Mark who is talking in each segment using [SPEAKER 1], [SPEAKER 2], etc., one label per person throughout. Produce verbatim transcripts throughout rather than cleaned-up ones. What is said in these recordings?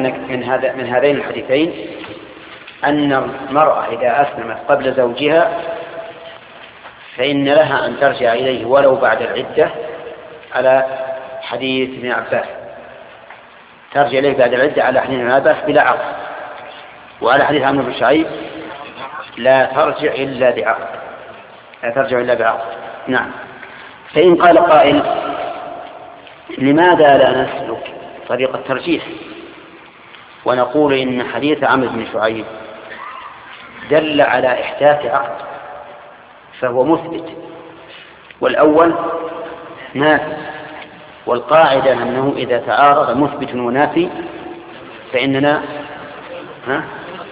[SPEAKER 1] من هذا من هذين الحديثين أن المرأة إذا أسلمت قبل زوجها فإن لها أن ترجع إليه ولو بعد العدة، على حديث ابن عباس، ترجع إليه بعد العدة على حديث ابن عباس بلا عقد، وعلى حديث عمرو بن شعيب لا ترجع إلا بعقد، لا ترجع إلا بعقد. نعم. فإن قال قائل لماذا لا نسلك طريق الترجيح ونقول إن حديث عمرو بن شعيب دل على إحداث عقد فهو مثبت، والأول نافي، والقاعدة أنه إذا تعارض مثبت ونافي فإننا ها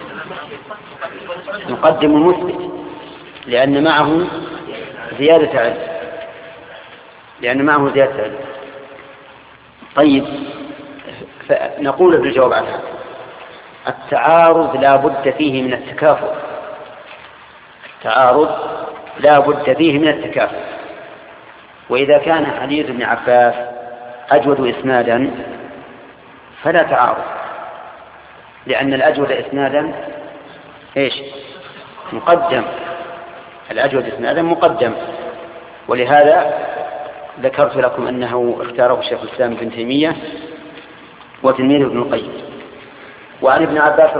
[SPEAKER 1] نقدم المثبت لأن معه زيادة علم، لأن معه زيادة علم. طيب، فنقول في الجواب عن هذا التعارض لا بد فيه من التكافؤ، التعارض لا بد فيه من التكافؤ. وإذا كان حديث ابن عباس أجود إسنادا فلا تعارض، لأن الأجود إسنادا إيش؟ مقدم، الأجود إسنادا مقدم. ولهذا ذكرت لكم أنه اختاره الشيخ الإسلام ابن تيمية وتلميذه ابن القيم. وعن ابن عباس